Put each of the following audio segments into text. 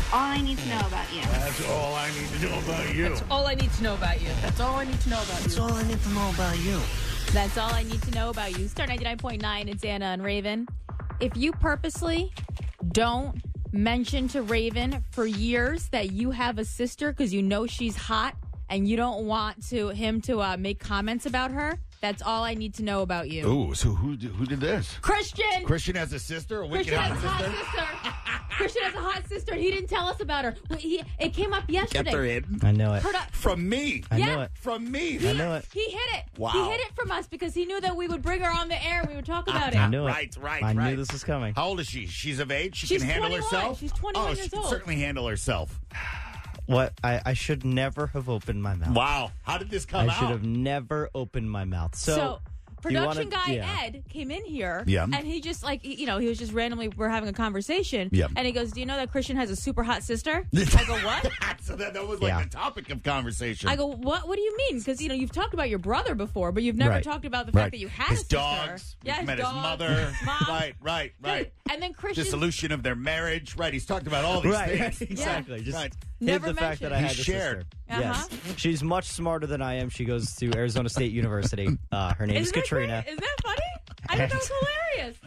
all I need to know about you. That's all I need to know about you. That's all I need to know about you. That's all I need to know about you. That's all I need to know about you. That's all I need to know about you. Star 99.9, it's Anna and Raven. If you purposely don't mention to Raven for years that you have a sister because you know she's hot and you don't want him to make comments about her, that's all I need to know about you. Ooh, so who did this? Christian! Christian has a sister? A wicked Christian has a hot hot sister? sister. Christian has a hot sister. He didn't tell us about her. It came up yesterday. Kept her hidden? I know it. From me. I Yeah. know it. From me. I know it. He hid it. Wow. He hid it from us because he knew that we would bring her on the air and we would talk about I it. knew it. Right. I knew this was coming. How old is she? She's of age? She She's can handle 21. herself? She's 21 she years can old. certainly handle herself. What? I should never have opened my mouth. Wow. How did this come I out? should have never opened my mouth. So do you production wanna- guy yeah. Ed came in here, Yeah. and he just he was just randomly, we're having a conversation, Yeah. and he goes, "Do you know that Christian has a super hot sister?" I go, "What?" So that was like Yeah. the topic of conversation. I go, "What? What do you mean?" Because you've talked about your brother before, but you've never Right. talked about the fact that you had his a sister. dogs. Yeah, We've met dogs, his mother. mom. Right. And then Christian Dissolution of their marriage. Right. He's talked about all these Right, things. exactly. Just Right. hid Never the fact that I mentioned. had He a shared. sister. Uh-huh. Yes, she's much smarter than I am. She goes to Arizona State University. Her name is Isn't that Katrina. great? Is that funny? I think that was hilarious.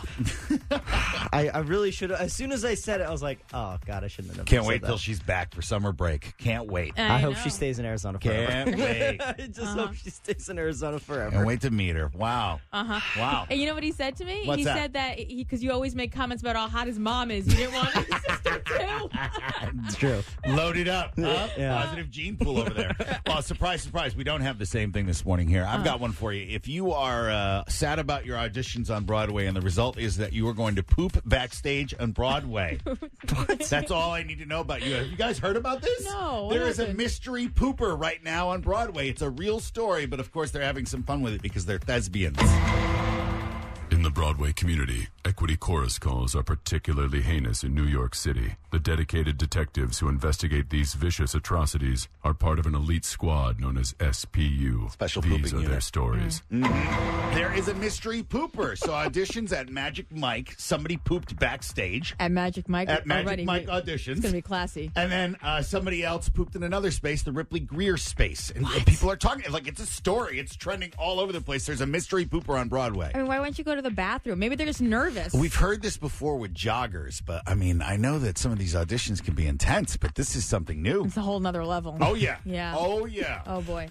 Well, I really should have. As soon as I said it, I was like, "Oh God, I shouldn't have." can't said wait that. till she's back for summer break. Can't wait. I hope know. she stays in Arizona forever. Can't wait. I just hope she stays in Arizona forever. Can't wait to meet her. Wow. Wow. And you know what he said to me? What's he that? said that because you always make comments about how hot his mom is. You didn't want his sister too. It's true. Loaded up. Huh? Yeah. Positive gene pool over there. Well, surprise. We don't have the same thing this morning here. I've got one for you. If you are sad about your auditions on Broadway and the result is that you are going to poop backstage on Broadway, that's all I need to know about you. Have you guys heard about this? No, what There is a happened? mystery pooper right now on Broadway. It's a real story, but of course they're having some fun with it because they're thespians. In the Broadway community, equity chorus calls are particularly heinous in New York City. The dedicated detectives who investigate these vicious atrocities are part of an elite squad known as SPU. Special These Pooping are their Unit. stories. There is a mystery pooper. So auditions at Magic Mike, somebody pooped backstage At Magic Mike. at Magic already. Mike It's auditions. going to be classy. And then somebody else pooped in another space, the Ripley Greer space. And people are talking, like, it's a story. It's trending all over the place. There's a mystery pooper on Broadway. I mean, why wouldn't you go to the bathroom? Maybe they're just nervous. We've heard this before with joggers, but I mean, I know that some of these auditions can be intense, but this is something new. It's a whole nother level. Oh, yeah. Yeah. Oh, yeah. Oh, boy.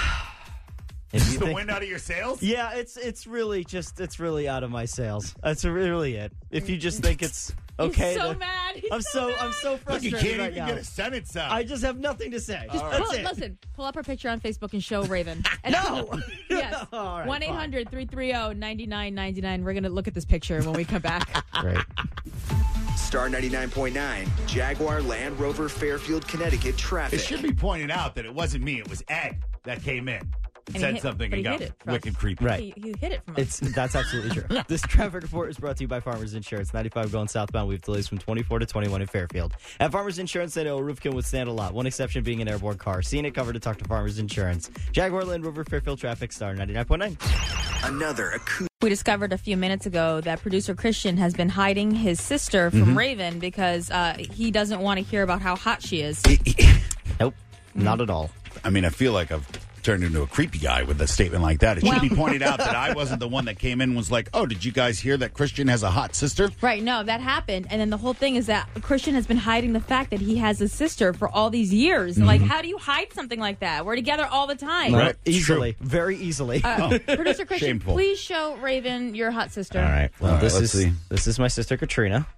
If Is you the think- wind out of your sails? Yeah, it's really out of my sails. That's really it. If you just think it's okay, He's so then- mad. He's I'm so Look, you frustrated can't right even now. get a sentence out. I just have nothing to say. Listen, pull up her picture on Facebook and show Raven. And No. Yes. All right, 1-800-330-9999. We're going to look at this picture when we come back. Great. Star 99.9, Jaguar Land Rover Fairfield, Connecticut traffic. It should be pointed out that it wasn't me. It was Ed that came in. he Said hit- something but and he got hid it from wicked us. creepy. Right. He hid it from us. That's absolutely true. This traffic report is brought to you by Farmers Insurance. 95 going southbound. We have delays from 24 to 21 in Fairfield. At Farmers Insurance, they know a roof can withstand a lot. One exception being an airborne car. Seeing it covered to talk to Farmers Insurance. Jaguar Land Rover Fairfield traffic, Star 99.9. Another acoustic. We discovered a few minutes ago that producer Christian has been hiding his sister from Raven because he doesn't want to hear about how hot she is. Nope, not at all. I mean, I feel like I've turned into a creepy guy with a statement like that. It should be pointed out that I wasn't the one that came in and was like, oh, did you guys hear that Christian has a hot sister? Right, no, that happened. And then the whole thing is that Christian has been hiding the fact that he has a sister for all these years. Like, how do you hide something like that? We're together all the time. Right. Easily, very easily. Producer Christian, Shameful. please show Raven your hot sister. All right. Well, All right, this let's is see. this is my sister Katrina.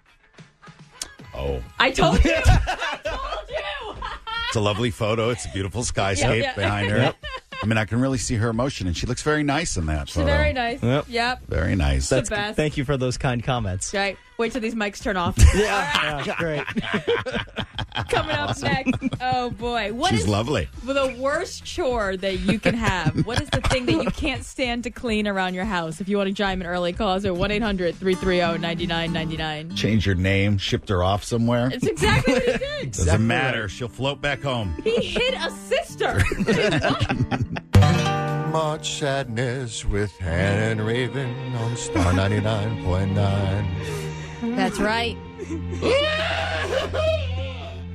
Oh, I told you. I told you. it's a lovely photo. It's a beautiful skyscape Yeah. behind her. I mean, I can really see her emotion, and she looks very nice in that She's photo. very nice. Yep. Yep. Very nice. The best. Thank you for those kind comments. Right. Wait till these mics turn off. Yeah, great. Coming up next. Oh, boy. What She's is lovely. the worst chore that you can have? What is the thing that you can't stand to clean around your house? If you want to chime in early, call us at 1-800-330-9999. Change her name, shipped her off somewhere. It's exactly what he did. Doesn't matter. She'll float back home. He hid a sister. March Sadness with Hannah and Raven on Star 99.9. That's right.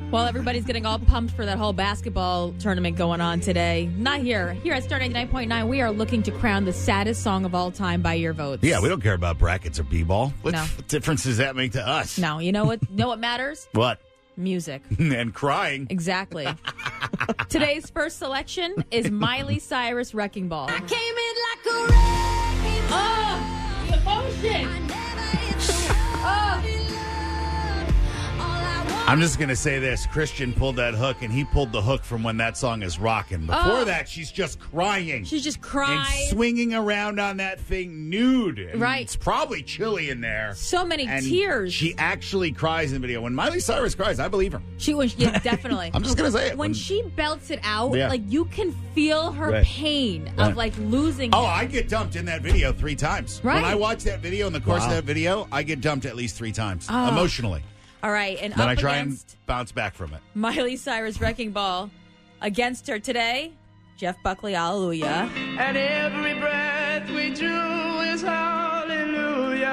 Well, everybody's getting all pumped for that whole basketball tournament going on today. Not here. Here at Star 99.9, we are looking to crown the saddest song of all time by your votes. Yeah, we don't care about brackets or b-ball. What No. difference does that make to us? No, you know what? Know what matters? What? Music. And crying. Exactly. Today's first selection is Miley Cyrus Wrecking Ball. Came in like a wrecking ball. Oh, the emotion. I never hit so hard in love. All I want I'm just going to say this. Christian pulled that hook, and he pulled the hook from when that song is rocking. Before Oh. that, she's just crying. She just and cried. swinging around on that thing nude. And Right. It's probably chilly in there. So many And tears. she actually cries in the video. When Miley Cyrus cries, I believe her. She was, yeah, definitely. I'm just going to say it. When she belts it out, Yeah. like you can feel her Right. pain Right. of like losing. Oh, it. I get dumped in that video 3 times. Right. When I watch that video, in the course of Wow. that video, I get dumped at least 3 times Oh. emotionally. All right, and Then up I try against and bounce back from it. Miley Cyrus Wrecking Ball, against her today, Jeff Buckley, Hallelujah. And every breath we do is hallelujah.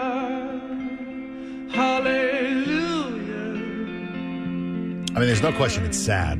Hallelujah. I mean, there's no question it's sad.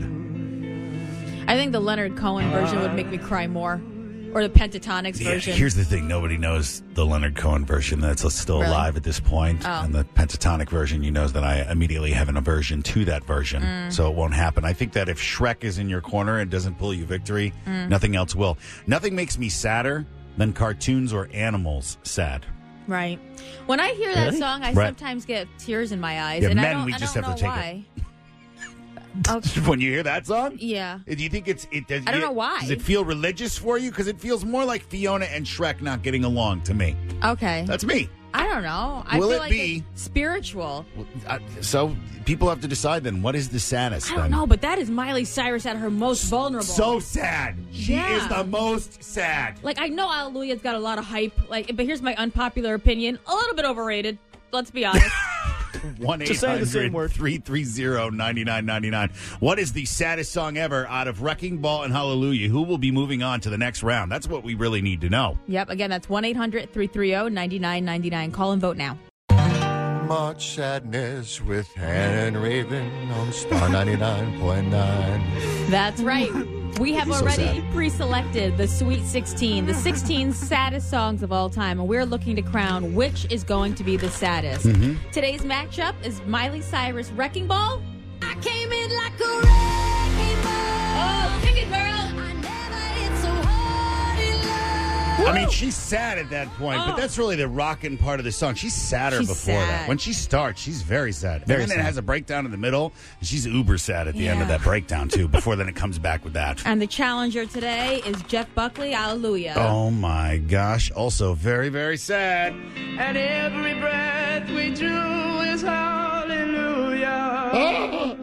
I think the Leonard Cohen version would make me cry more, or the Pentatonics Yeah, version. here's the thing. Nobody knows the Leonard Cohen version that's still Really? alive at this point. Oh. And the pentatonic version, knows that I immediately have an aversion to that version. So it won't happen. I think that if Shrek is in your corner and doesn't pull you victory, nothing else will. Nothing makes me sadder than cartoons or animals sad. Right. When I hear that Really? song, I Right. sometimes get tears in my eyes, Yeah, and men, I don't, we I just don't have to know take why. Okay. When you hear that song? Yeah. Do you think it does? I don't know why. Does it feel religious for you? Because it feels more like Fiona and Shrek not getting along to me. Okay. That's me. I don't know. I Will feel it like be- it's spiritual. So people have to decide then. What is the saddest? I don't know, but that is Miley Cyrus at her most vulnerable. So sad. She Yeah. is the most sad. Like, I know Hallelujah's got a lot of hype, but here's my unpopular opinion. A little bit overrated. Let's be honest. Just saying the same word. 1-800-330-9999. What is the saddest song ever out of Wrecking Ball and Hallelujah? Who will be moving on to the next round? That's what we really need to know. Yep, again, that's 1-800-330-9999. Call and vote now. Much sadness with Hannah and Raven on Star 99.9. That's right. We have So already sad. pre-selected the Sweet 16, the 16 saddest songs of all time, and we're looking to crown which is going to be the saddest. Mm-hmm. Today's matchup is Miley Cyrus Wrecking Ball. I came in like a wrecking ball. Oh, pick it, girl. I never hit so hard in love. I mean, she's sad at that point, but Oh. that's really the rockin' part of the song. She's sadder She's before that. sad. When she starts, she's very sad. Very and then sad. it has a breakdown in the middle, and she's uber sad at the end of Yeah. that breakdown, too, before then it comes back with that. And the challenger today is Jeff Buckley. Hallelujah. Oh, my gosh. Also very, very sad. And every breath we do is hallelujah.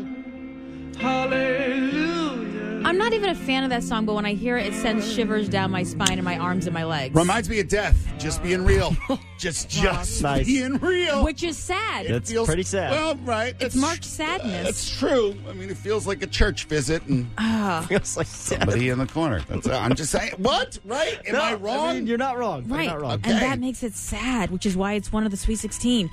Hallelujah. I'm not even a fan of that song, but when I hear it, it sends shivers down my spine and my arms and my legs. Reminds me of death. Just being real. just Nice. being real. Which is sad. That's pretty sad. Well, right. It's March sadness. That's true. I mean, it feels like a church visit and Feels like sad. somebody in the corner. That's I'm just saying. What? Right? Am I wrong? I mean, you're not wrong. Right. You're not wrong. Okay. And that makes it sad, which is why it's one of the Sweet 16.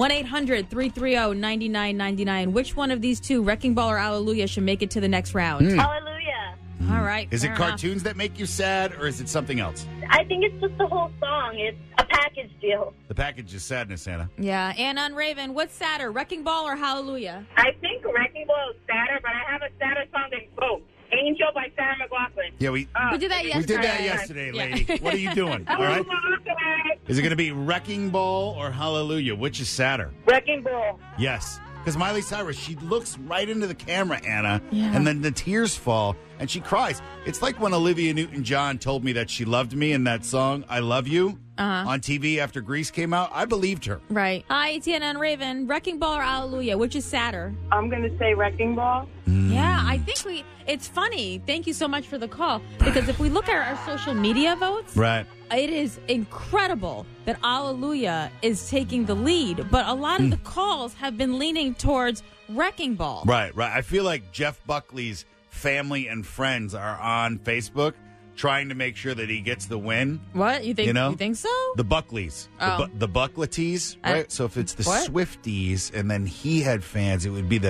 1-800-330-9999. Which one of these two, Wrecking Ball or Hallelujah, should make it to the next round? Hallelujah. All right. Is it fair enough. cartoons that make you sad, or is it something else? I think it's just the whole song. It's a package deal. The package is sadness, Anna. Yeah. Anna and Raven, what's sadder, Wrecking Ball or Hallelujah? I think Wrecking Ball is sadder, but I have a sadder song than both. Angel by Sarah McLachlan. Yeah, we We did that we yesterday. did that yesterday, Yeah. lady. What are you doing? All right. Is it going to be Wrecking Ball or Hallelujah? Which is sadder? Wrecking Ball. Yes. Because Miley Cyrus, she looks right into the camera, Anna, Yeah. and then the tears fall, and she cries. It's like when Olivia Newton-John told me that she loved me in that song, I Love You, on TV after Grease came out. I believed her. Right. Hi, it's Anna and Raven. Wrecking Ball or Hallelujah? Which is sadder? I'm going to say Wrecking Ball. Yeah, I think it's funny. Thank you so much for the call. Because if we look at our social media votes, Right. it is incredible that Hallelujah is taking the lead. But a lot of the calls have been leaning towards Wrecking Ball. Right. I feel like Jeff Buckley's family and friends are on Facebook trying to make sure that he gets the win. What? You think, You know? you think so? The Buckleys. Oh. The Buckleties, right? So if it's the What? Swifties and then he had fans, it would be the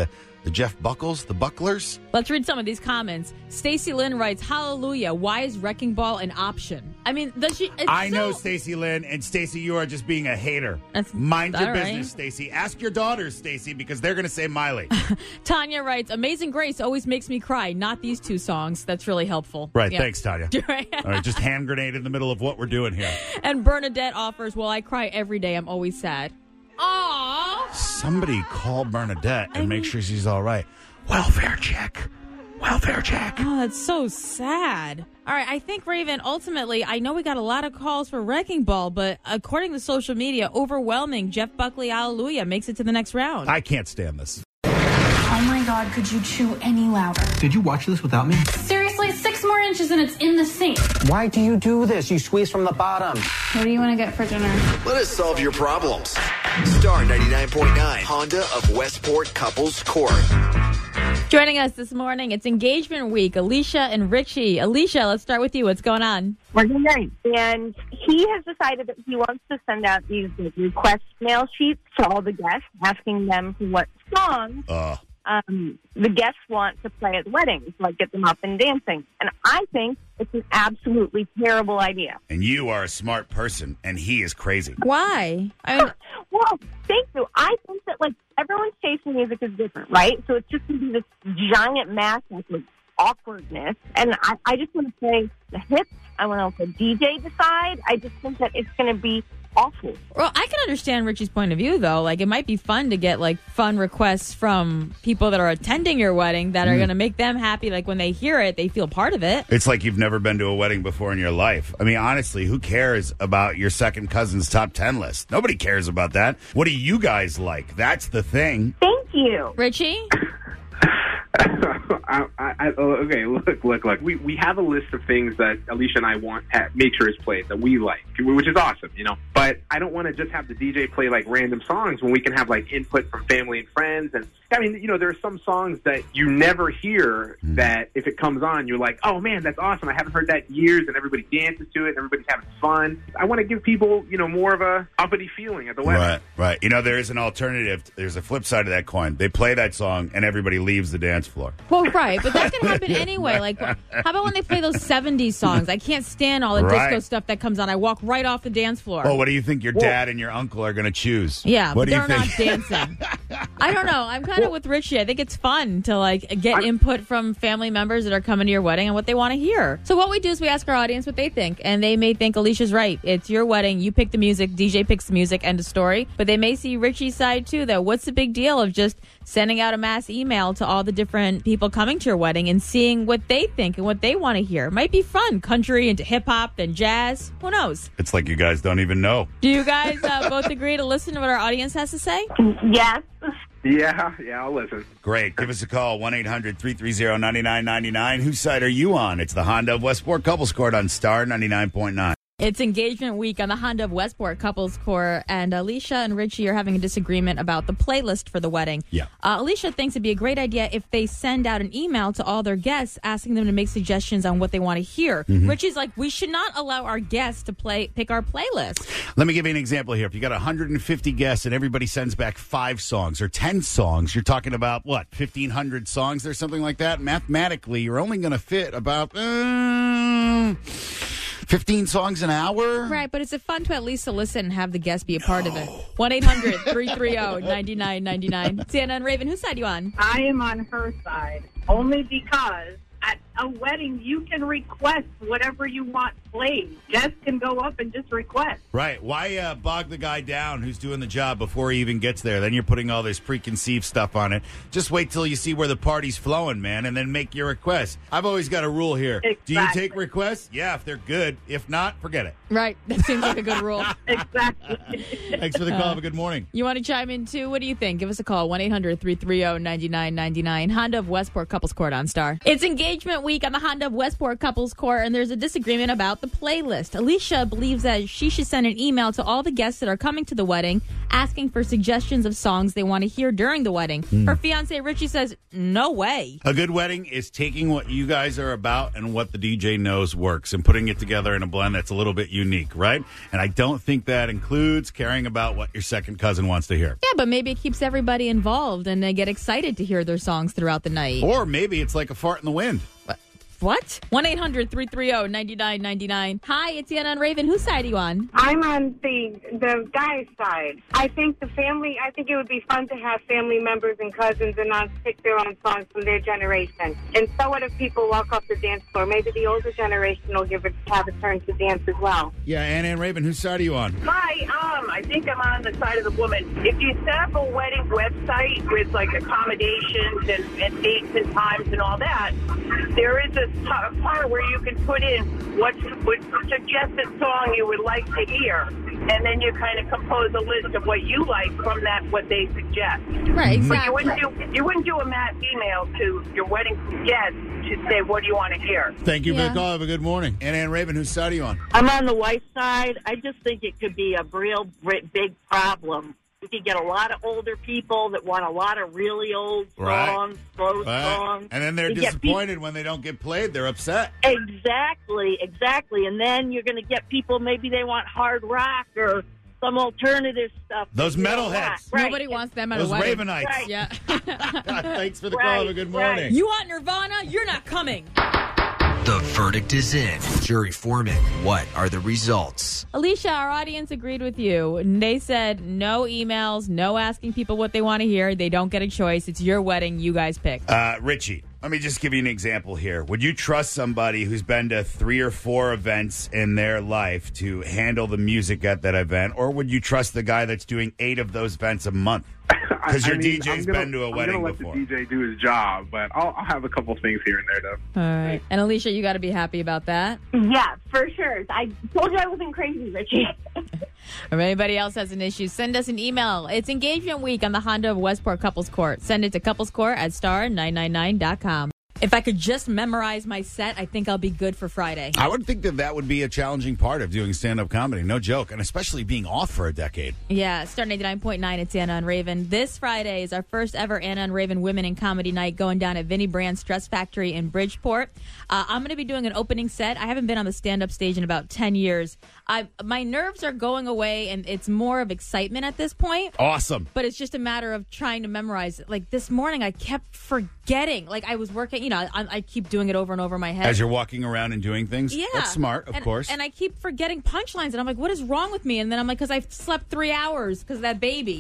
The Jeff Buckles? The Bucklers? Let's read some of these comments. Stacy Lynn writes, "Hallelujah, why is Wrecking Ball an option?" I mean, does she... I know, Stacy Lynn, and Stacy, you are just being a hater. Mind your all right. business, Stacy. Ask your daughters, Stacy, because they're going to say Miley. Tanya writes, "Amazing Grace always makes me cry, not these two songs." That's really helpful. Right, Yeah. thanks, Tanya. All right, just hand grenade in the middle of what we're doing here. And Bernadette offers, "Well, I cry every day. I'm always sad." Aww. Somebody call Bernadette and make sure she's all right. Welfare check. Welfare check. Oh, that's so sad. All right, I think, Raven, ultimately, I know we got a lot of calls for Wrecking Ball, but according to social media, overwhelming Jeff Buckley, Hallelujah, makes it to the next round. I can't stand this. Oh my God, could you chew any louder? Did you watch this without me? Seriously, 6 more inches and it's in the sink. Why do you do this? You squeeze from the bottom. What do you want to get for dinner? Let us solve your problems. Star 99.9, Honda of Westport Couples Court. Joining us this morning, it's engagement week. Alicia and Richie. Alicia, let's start with you. What's going on? Working night. And he has decided that he wants to send out these request mail sheets to all the guests, asking them what songs the guests want to play at the weddings, like get them up and dancing. And I think it's an absolutely terrible idea. And you are a smart person, and he is crazy. Why? Well, thank you. I think that, like, everyone's taste in music is different, right? So it's just going to be this giant mass of awkwardness. And I just want to play the hits. I want to let the DJ decide. I just think that it's going to be awful. Well, I can understand Richie's point of view, though. Like, it might be fun to get, like, fun requests from people that are attending your wedding that are going to make them happy. Like, when they hear it, they feel part of it. It's like you've never been to a wedding before in your life. I mean, honestly, who cares about your second cousin's top 10 list? Nobody cares about that. What do you guys like? That's the thing. Thank you. Richie? Okay, look. We have a list of things that Alicia and I make sure is played that we like, which is awesome, you know. But I don't want to just have the DJ play like random songs when we can have like input from family and friends. And I mean, you know, there are some songs that you never hear that if it comes on, you're like, oh man, that's awesome. I haven't heard that in years, and everybody dances to it, and everybody's having fun. I want to give people, you know, more of a uppity feeling at the wedding. Right. You know, there is an alternative. There's a flip side of that coin. They play that song, and everybody leaves the dance floor. Well, right, but that can happen anyway. Like, how about when they play those 70s songs? I can't stand all the disco stuff that comes on. I walk right off the dance floor. Oh, what do you think your dad and your uncle are going to choose? Yeah, what but do you they're think? not dancing. I don't know. I'm kind of with Richie. I think it's fun to, like, get input from family members that are coming to your wedding and what they want to hear. So what we do is we ask our audience what they think, and they may think Alicia's right. It's your wedding. You pick the music. DJ picks the music. End of story. But they may see Richie's side, too, though. What's the big deal of just sending out a mass email to all the different people coming to your wedding and seeing what they think and what they want to hear? Might be fun. Country into hip-hop and jazz. Who knows? It's like you guys don't even know. Do you guys both agree to listen to what our audience has to say? Yes. Yeah, I'll listen. Great. Give us a call, 1-800-330-9999. Whose side are you on? It's the Honda of Westport Couples Court on Star 99.9. It's engagement week on the Honda of Westport Couples Court, and Alicia and Richie are having a disagreement about the playlist for the wedding. Yeah. Alicia thinks it'd be a great idea if they send out an email to all their guests asking them to make suggestions on what they want to hear. Richie's like, we should not allow our guests to pick our playlist. Let me give you an example here. If you got 150 guests and everybody sends back 5 songs or 10 songs, you're talking about, what, 1,500 songs or something like that? Mathematically, you're only going to fit about 15 songs an hour? Right, but it's fun to at least solicit and have the guests be a part of it. 1-800-330-9999. Sienna and Raven, whose side are you on? I am on her side, only because at a wedding, you can request whatever you want played. Guests can go up and just request. Right. Why bog the guy down who's doing the job before he even gets there? Then you're putting all this preconceived stuff on it. Just wait till you see where the party's flowing, man, and then make your request. I've always got a rule here. Exactly. Do you take requests? Yeah, if they're good. If not, forget it. Right. That seems like a good rule. Exactly. Thanks for the call. Have a good morning. You want to chime in, too? What do you think? Give us a call, 1-800-330-9999. Honda of Westport Couples Court on Star. It's engagement week on the Honda of Westport Couples Court, and there's a disagreement about the playlist. Alicia believes that she should send an email to all the guests that are coming to the wedding asking for suggestions of songs they want to hear during the wedding. Her fiancé Richie says, no way. A good wedding is taking what you guys are about and what the DJ knows works and putting it together in a blend that's a little bit unique, right? And I don't think that includes caring about what your second cousin wants to hear. Yeah, but maybe it keeps everybody involved and they get excited to hear their songs throughout the night. Or maybe it's like a fart in the wind. What? 1-800-330-9999. Hi, it's Anna and Raven. Whose side are you on? I'm on the guy's side. I think it would be fun to have family members and cousins and not pick their own songs from their generation. And so what if people walk off the dance floor? Maybe the older generation will have a turn to dance as well. Yeah, Anna and Raven, whose side are you on? Hi, I think I'm on the side of the woman. If you set up a wedding website with like accommodations and dates and times and all that, there is a part where you can put in what suggested song you would like to hear, and then you kind of compose a list of what you like from that, what they suggest. Right, exactly. But you wouldn't do a mass email to your wedding guests to say, what do you want to hear? Thank you for the call. Have a good morning. Anna and Raven, whose side are you on? I'm on the white side. I just think it could be a real big problem. You could get a lot of older people that want a lot of really old songs, slow songs. And then they're disappointed when they don't get played. They're upset. Exactly. And then you're going to get people, maybe they want hard rock or some alternative stuff. Those metalheads. Right. Nobody wants them at Those a wedding. Ravenites. Right. Yeah. Thanks for the call. Have a good morning. You want Nirvana? You're not coming. The verdict is in. Jury foreman, what are the results? Alicia, our audience agreed with you. They said no emails, no asking people what they want to hear. They don't get a choice. It's your wedding. You guys pick. Richie, let me just give you an example here. Would you trust somebody who's been to 3 or 4 events in their life to handle the music at that event? Or would you trust the guy that's doing 8 of those events a month? Because your DJ's been to a wedding before. I'm going to let the DJ do his job, but I'll have a couple things here and there, though. All right. And Alicia, you got to be happy about that. Yeah, for sure. I told you I wasn't crazy, Richie. If anybody else has an issue, send us an email. It's Engagement Week on the Honda of Westport Couples Court. Send it to couplescourt@star999.com. If I could just memorize my set, I think I'll be good for Friday. I would think that would be a challenging part of doing stand-up comedy. No joke. And especially being off for a decade. Yeah, Star 99.9, it's Anna and Raven. This Friday is our first ever Anna and Raven Women in Comedy Night going down at Vinnie Brand's Stress Factory in Bridgeport. I'm going to be doing an opening set. I haven't been on the stand-up stage in about 10 years. My nerves are going away, and it's more of excitement at this point. Awesome. But it's just a matter of trying to memorize it. Like this morning, I kept forgetting. Like I was working, I keep doing it over and over in my head. As you're walking around and doing things? Yeah. That's smart, of course. And I keep forgetting punchlines, and I'm like, what is wrong with me? And then I'm like, because I've slept 3 hours because of that baby,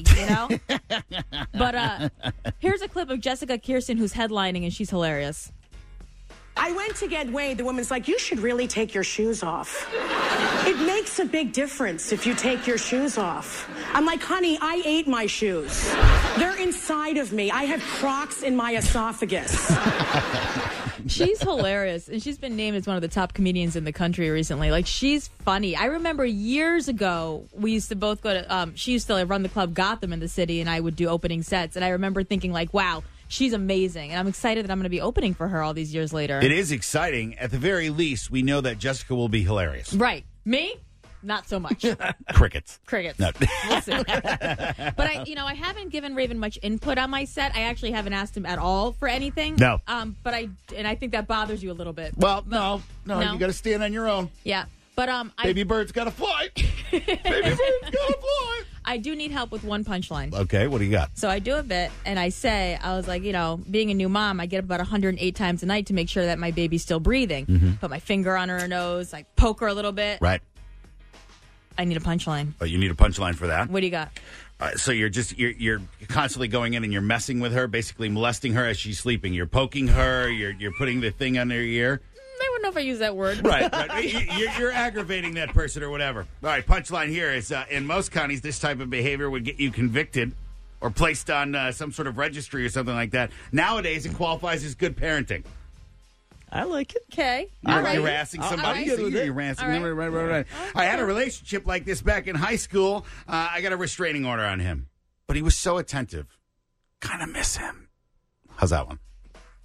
But here's a clip of Jessica Kirsten, who's headlining, and she's hilarious. I went to get weighed. The woman's like, you should really take your shoes off. It makes a big difference if you take your shoes off. I'm like, honey, I ate my shoes. They're inside of me. I have Crocs in my esophagus. She's hilarious, and she's been named as one of the top comedians in the country recently. Like, she's funny. I remember years ago, we used to both go to, she used to run the club Gotham in the city, and I would do opening sets, and I remember thinking, like, wow, she's amazing, and I'm excited that I'm going to be opening for her all these years later. It is exciting. At the very least, we know that Jessica will be hilarious. Right. Me? Not so much. Crickets. No. We'll see. But I haven't given Raven much input on my set. I actually haven't asked him at all for anything. No. But I think that bothers you a little bit. Well, no. You got to stand on your own. Yeah. But Baby bird's got to fly. Baby bird's got to fly. I do need help with one punchline. Okay, what do you got? So I do a bit, and I was like, being a new mom, I get up about 108 times a night to make sure that my baby's still breathing. Mm-hmm. Put my finger on her nose, like poke her a little bit. Right. I need a punchline. Oh, you need a punchline for that? What do you got? So you're constantly going in and you're messing with her, basically molesting her as she's sleeping. You're poking her. You're putting the thing under her ear. I don't know if I use that word. Right. You're aggravating that person or whatever. All right, punchline here is in most counties, this type of behavior would get you convicted or placed on some sort of registry or something like that. Nowadays, it qualifies as good parenting. I like it. Okay. You're harassing somebody. You're harassing them. Right. I had a relationship like this back in high school. I got a restraining order on him. But he was so attentive. Kind of miss him. How's that one?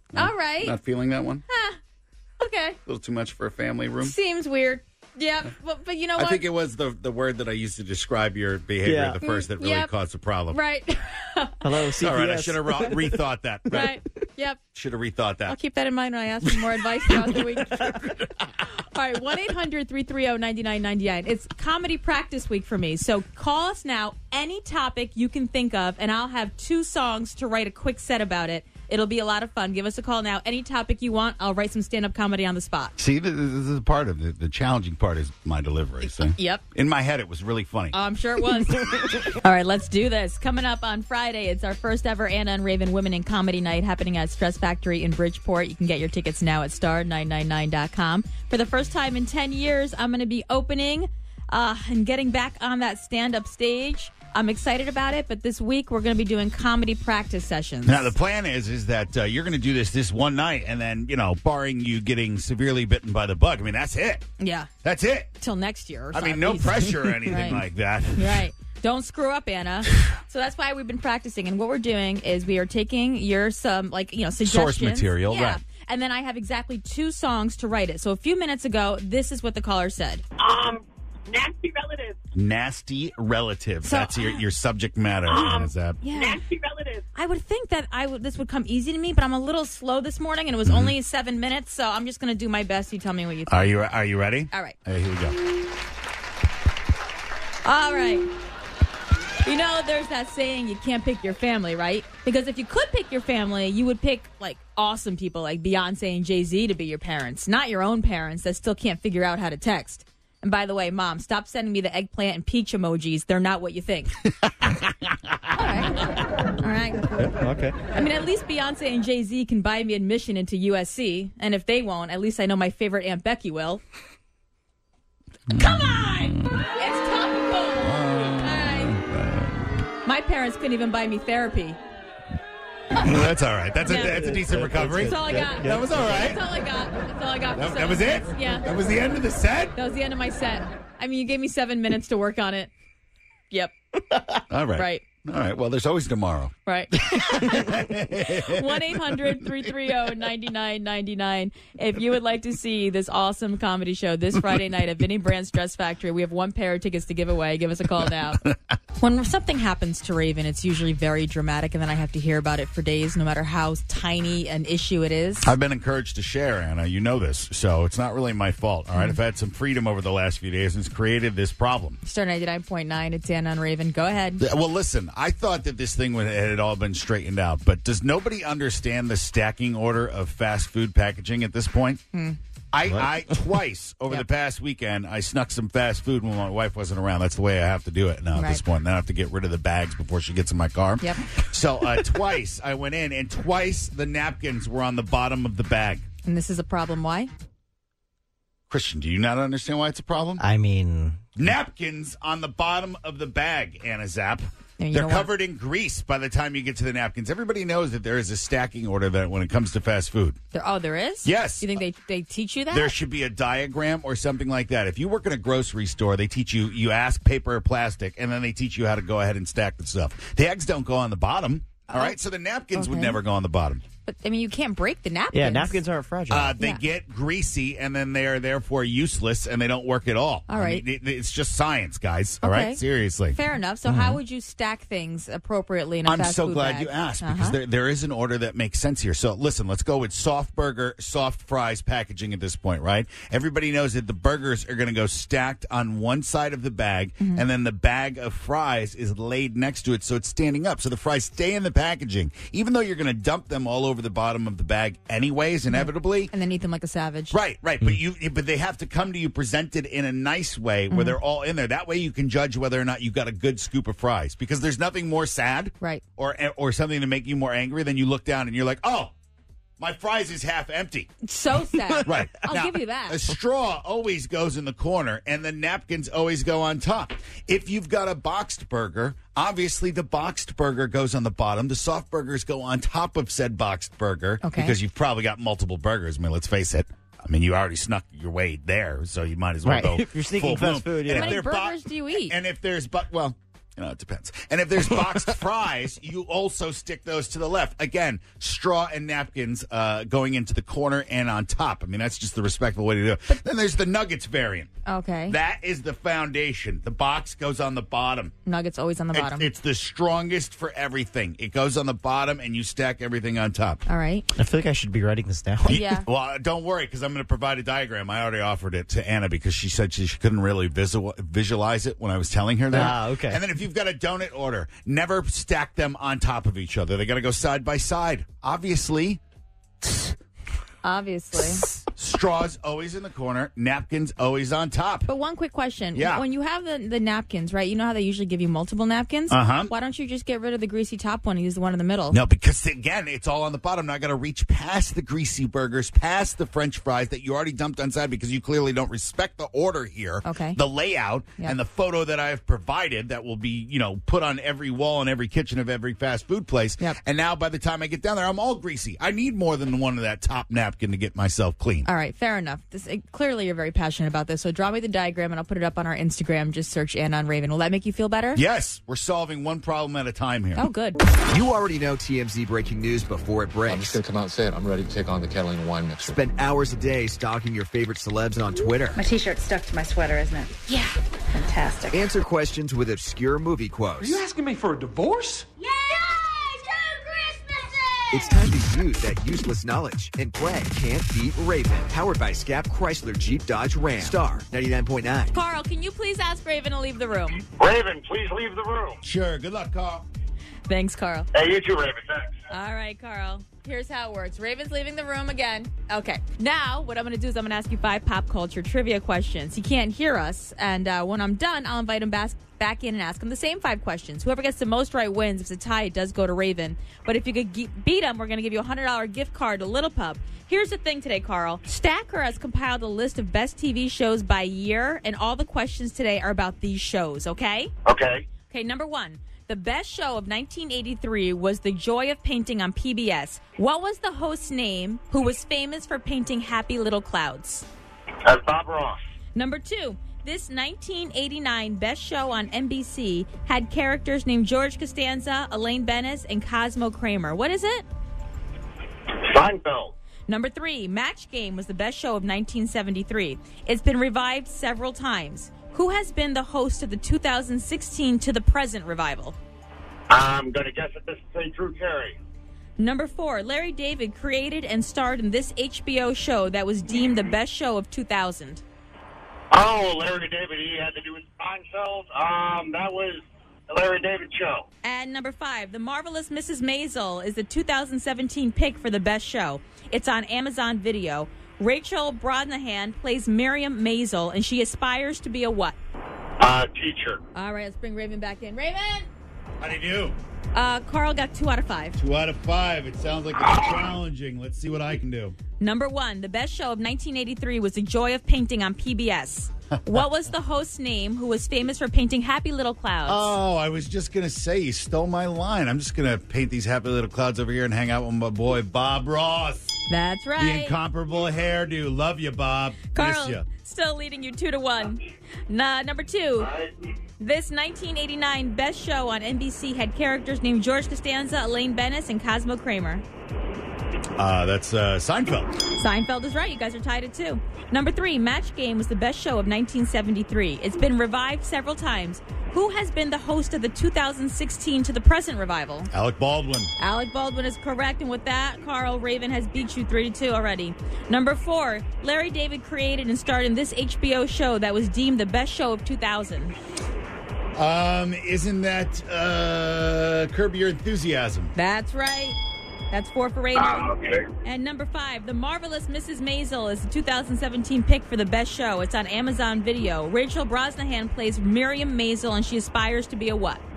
All right. Not feeling that one? Okay. A little too much for a family room? Seems weird. Yeah, but you know what? I think it was the word that I used to describe your behavior Yeah. at the first that really Yep. caused the problem. Right. Hello, CPS. All right, I should have rethought that. Right. Yep. Should have rethought that. I'll keep that in mind when I ask for more advice throughout the week. All right, 1-800-330-9999. It's comedy practice week for me. So call us now, any topic you can think of, and I'll have 2 songs to write a quick set about it. It'll be a lot of fun. Give us a call now. Any topic you want, I'll write some stand-up comedy on the spot. See, this is part of it. The challenging part is my delivery. So. Yep. In my head, it was really funny. I'm sure it was. All right, let's do this. Coming up on Friday, it's our first ever Anna and Raven Women in Comedy Night happening at Stress Factory in Bridgeport. You can get your tickets now at star999.com. For the first time in 10 years, I'm going to be opening and getting back on that stand-up stage. I'm excited about it, but this week we're going to be doing comedy practice sessions. Now, the plan is that you're going to do this one night, and then, barring you getting severely bitten by the bug, I mean, that's it. Yeah. That's it. Till next year. I mean, no pressure or anything Right. like that. Right. Don't screw up, Anna. So that's why we've been practicing. And what we're doing is we are taking your suggestions. Source material, yeah. right. And then I have exactly 2 songs to write it. So a few minutes ago, this is what the caller said. Nasty relatives. Nasty relatives. So- That's your subject matter. Zab. Yeah. Nasty relatives. I would think that this would come easy to me, but I'm a little slow this morning, and it was only 7 minutes, so I'm just going to do my best. You tell me what you think. Are you ready? All right. Here we go. All right. You know, there's that saying, you can't pick your family, right? Because if you could pick your family, you would pick, awesome people like Beyonce and Jay-Z to be your parents, not your own parents that still can't figure out how to text. And by the way, Mom, stop sending me the eggplant and peach emojis. They're not what you think. All right. Okay. I mean, at least Beyonce and Jay-Z can buy me admission into USC. And if they won't, at least I know my favorite Aunt Becky will. Come on! It's topical. All right. My parents couldn't even buy me therapy. That's all right. That's a decent recovery. That's all I got. That was all right. That's all I got. That's all I got. for That was it? 7 minutes. Yeah. That was the end of the set? That was the end of my set. I mean, you gave me 7 minutes to work on it. Yep. All right. Right. All right. Well, there's always tomorrow. Right. 1-800-330-9999. If you would like to see this awesome comedy show this Friday night at Vinnie Brand's Stress Factory, we have 1 pair of tickets to give away. Give us a call now. When something happens to Raven, it's usually very dramatic, and then I have to hear about it for days, no matter how tiny an issue it is. I've been encouraged to share, Anna. You know this, so it's not really my fault. All right, I've had some freedom over the last few days, and it's created this problem. Star 99.9, it's Anna and Raven. Go ahead. Well, listen, I thought that this thing had all been straightened out, but does nobody understand the stacking order of fast food packaging at this point? I twice over the past weekend, I snuck some fast food when my wife wasn't around. That's the way I have to do it now at this point. Then I have to get rid of the bags before she gets in my car. Yep. So twice I went in, and twice the napkins were on the bottom of the bag. And this is a problem. Why? Christian, do you not understand why it's a problem? I mean, napkins on the bottom of the bag, Anna Zapp. And you They're know what? covered in grease by the time you get to the napkins. Everybody knows that there is a stacking order that when it comes to fast food. There is? Yes. You think they teach you that? There should be a diagram or something like that. If you work in a grocery store, they teach you ask paper or plastic, and then they teach you how to go ahead and stack the stuff. The eggs don't go on the bottom, all right? So the napkins would never go on the bottom. But, I mean, you can't break the napkins. yeah, napkins aren't fragile. They get greasy, and then they are therefore useless, and they don't work at all. All right. I mean, it's just science, guys. All Okay. right? Seriously. Fair enough. So how would you stack things appropriately in a I'm fast so food glad bag? you asked because there is an order that makes sense here. So listen, let's go with soft burger, soft fries packaging at this point, right? Everybody knows that the burgers are going to go stacked on one side of the bag, and then the bag of fries is laid next to it, so it's standing up. So the fries stay in the packaging, even though you're going to dump them all over the bottom of the bag anyways, inevitably. And then eat them like a savage. Right. But but they have to come to you presented in a nice way where they're all in there. That way you can judge whether or not you got a good scoop of fries. Because there's nothing more sad, right, or something to make you more angry than you look down and you're like, oh, my fries is half empty. So sad. Right. I'll Now, give you that. A straw always goes in the corner, and the napkins always go on top. If you've got a boxed burger, obviously the boxed burger goes on the bottom. The soft burgers go on top of said boxed burger because you've probably got multiple burgers. I mean, let's face it. I mean, you already snuck your way there, so you might as well go If you're sneaking full fast bloom. food, yeah. And How if many they're burgers do you eat? And if there's It depends. And if there's boxed fries, you also stick those to the left. Again, straw and napkins going into the corner and on top. I mean, that's just the respectful way to do it. Then there's the nuggets variant. Okay. That is the foundation. The box goes on the bottom. Nuggets always on the bottom. It's the strongest for everything. It goes on the bottom, and you stack everything on top. All right. I feel like I should be writing this down. Yeah. Well, don't worry, because I'm going to provide a diagram. I already offered it to Anna because she said she couldn't really visualize it when I was telling her that. Ah, okay. And then if you've got a donut order, never stack them on top of each other. They got to go side by side. Obviously. Straws always in the corner, napkins always on top. But one quick question. Yeah. When you have the napkins, right, you know how they usually give you multiple napkins? Uh-huh. Why don't you just get rid of the greasy top one and use the one in the middle? No, because, again, it's all on the bottom. Now I got to reach past the greasy burgers, past the French fries that you already dumped on side because you clearly don't respect the order here. Okay. The layout and the photo that I've provided that will be, put on every wall in every kitchen of every fast food place. Yep. And now by the time I get down there, I'm all greasy. I need more than one of that top napkin to get myself clean. All right, fair enough. Clearly you're very passionate about this, so draw me the diagram and I'll put it up on our Instagram. Just search Anna and Raven. Will that make you feel better? Yes, we're solving one problem at a time here. Oh, good. You already know TMZ breaking news before it breaks. I'm just going to come out and say it. I'm ready to take on the Catalina wine mixer. Spend hours a day stalking your favorite celebs on Twitter. My t-shirt's stuck to my sweater, isn't it? Yeah. Fantastic. Answer questions with obscure movie quotes. Are you asking me for a divorce? Yay! 2 Christmases! It's time to use that useless knowledge and play Can't Beat Raven. Powered by Scap Chrysler Jeep Dodge Ram. Star 99.9. Carl, can you please ask Raven to leave the room? Raven, please leave the room. Sure. Good luck, Carl. Thanks, Carl. Hey, you too, Raven. Thanks. All right, Carl. Here's how it works. Raven's leaving the room again. Okay. Now, what I'm going to do is I'm going to ask you 5 pop culture trivia questions. He can't hear us, and when I'm done, I'll invite him back in and ask him the same 5 questions. Whoever gets the most right wins. If it's a tie, it does go to Raven. But if you could beat him, we're going to give you a $100 gift card to Little Pub. Here's the thing today, Carl. Stacker has compiled a list of best TV shows by year, and all the questions today are about these shows, okay? Okay. Okay, number 1. The best show of 1983 was The Joy of Painting on PBS. What was the host's name who was famous for painting happy little clouds? That's Bob Ross. Number 2. This 1989 best show on NBC had characters named George Costanza, Elaine Bennis, and Cosmo Kramer. What is it? Seinfeld. Number 3. Match Game was the best show of 1973. It's been revived several times. Who has been the host of the 2016 to the present revival? I'm going to guess that this is a Drew Carey. Number 4, Larry David created and starred in this HBO show that was deemed the best show of 2000. Oh, Larry David, he had to do with Seinfeld. That was the Larry David show. And number 5, The Marvelous Mrs. Maisel is the 2017 pick for the best show. It's on Amazon Video. Rachel Brosnahan plays Miriam Maisel, and she aspires to be a what? Teacher. All right, let's bring Raven back in. Raven! How do you do? Carl got 2 out of 5. 2 out of 5. It sounds like it's challenging. Let's see what I can do. Number 1, the best show of 1983 was The Joy of Painting on PBS. What was the host's name who was famous for painting happy little clouds? Oh, I was just going to say, you stole my line. I'm just going to paint these happy little clouds over here and hang out with my boy, Bob Ross. That's right. The incomparable hairdo. Love you, Bob. Miss Carl, you. still leading you 2-1. Number 2, this 1989 best show on NBC had characters named George Costanza, Elaine Bennis, and Cosmo Kramer. That's Seinfeld. Seinfeld is right. You guys are tied at 2. Number 3, Match Game was the best show of 1973. It's been revived several times. Who has been the host of the 2016 to the present revival? Alec Baldwin. Alec Baldwin is correct, and with that, Carl, Raven has beat you 3-2 already. Number 4, Larry David created and starred in this HBO show that was deemed the best show of 2000. Isn't that Curb Your Enthusiasm? That's right. That's 4 for Raven. Okay. And number 5, The Marvelous Mrs. Maisel is the 2017 pick for the best show. It's on Amazon Video. Rachel Brosnahan plays Miriam Maisel, and she aspires to be a what?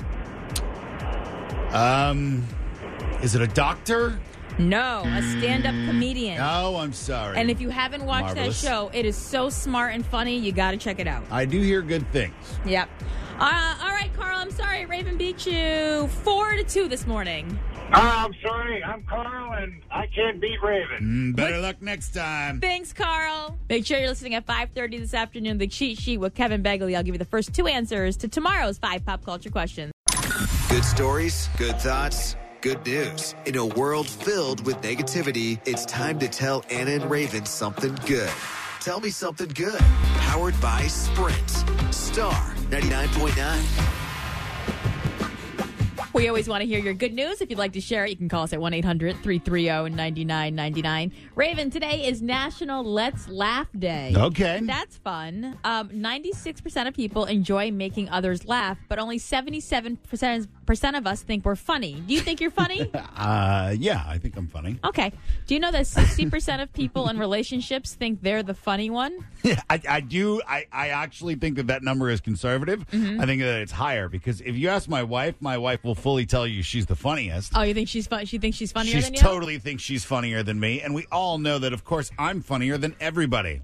Is it a doctor? No, a stand-up comedian. Oh, I'm sorry. And if you haven't watched Marvelous. that show, it is so smart and funny. You got to check it out. I do hear good things. Yep. All right, Carl, I'm sorry. Raven beat you 4-2 this morning. I'm sorry, I'm Carl, and I can't beat Raven. Better luck next time. Thanks, Carl. Make sure you're listening at 5:30 this afternoon. The Cheat Sheet with Kevin Begley. I'll give you the first 2 answers to tomorrow's 5 pop culture questions. Good stories, good thoughts, good news. In a world filled with negativity, it's time to tell Anna and Raven something good. Tell me something good. Powered by Sprint. Star 99.9. We always want to hear your good news. If you'd like to share it, you can call us at 1-800-330-9999. Raven, today is National Let's Laugh Day. Okay. That's fun. 96% of people enjoy making others laugh, but only 77% of us think we're funny. Do you think you're funny? Yeah, I think I'm funny. Okay. Do you know that 60% of people in relationships think they're the funny one? Yeah, I do. I actually think that number is conservative. Mhm. I think that it's higher because if you ask my wife will fully tell you she's the funniest. Oh, you think she's fun? She thinks she's funnier She than you? totally thinks she's funnier than me, and we all know that, of course, I'm funnier than everybody.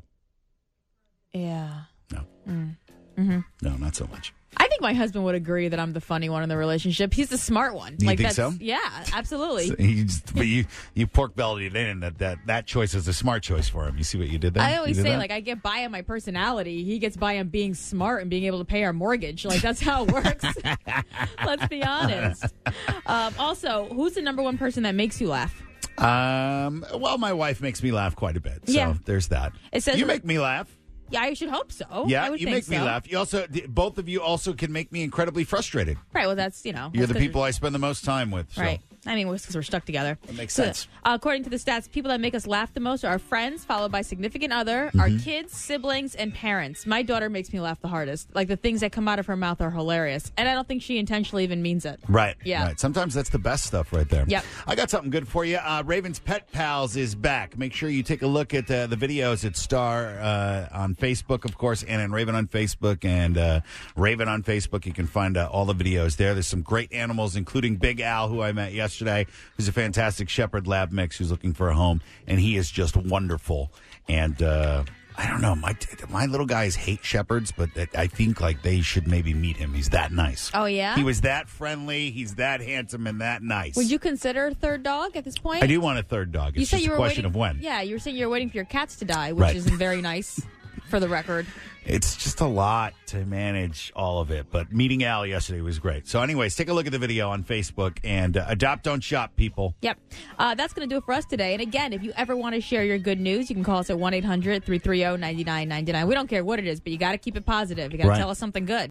Yeah. No. Mm-hmm. No, not so much. I think my husband would agree that I'm the funny one in the relationship. He's the smart one. You think that's, so? Yeah, absolutely. So you pork bellied it in, and that choice is a smart choice for him. You see what you did there? I always You did say, that? like, I get by on my personality. He gets by on being smart and being able to pay our mortgage. Like, that's how it works. Let's be honest. Also, who's the number one person that makes you laugh? Well, my wife makes me laugh quite a bit. So Yeah. there's that. It says You make me laugh. Yeah, I should hope so. Yeah, I would you think make me so. laugh. You also, both of you also can make me incredibly frustrated. Right, well, that's, You're that's the 'cause people I spend the most time with. So. Right. I mean, it's because we're stuck together. That makes So, sense. according to the stats, people that make us laugh the most are our friends, followed by significant other, our Mhm. kids, siblings, and parents. My daughter makes me laugh the hardest. Like, the things that come out of her mouth are hilarious. And I don't think she intentionally even means it. Right. Yeah. Right. Sometimes that's the best stuff right there. Yep. I got something good for you. Raven's Pet Pals is back. Make sure you take a look at the videos at Star on Facebook, of course, and Raven on Facebook and Raven on Facebook. You can find all the videos there. There's some great animals, including Big Al, who I met yesterday, who's a fantastic Shepherd Lab mix who's looking for a home, and he is just wonderful. And I don't know, my little guys hate shepherds, but I think like they should maybe meet him. He's that nice. Oh, yeah? He was that friendly. He's that handsome and that nice. Would you consider a third dog at this point? I do want a third dog. It's said just you a were question waiting, of when. Yeah, you were saying you were waiting for your cats to die, which Right. isn't very nice, for the record. It's just a lot to manage all of it. But meeting Al yesterday was great. So anyways, take a look at the video on Facebook and adopt, don't shop, people. Yep. That's going to do it for us today. And again, if you ever want to share your good news, you can call us at 1-800-330-9999. We don't care what it is, but you got to keep it positive. You got to Right. tell us something good.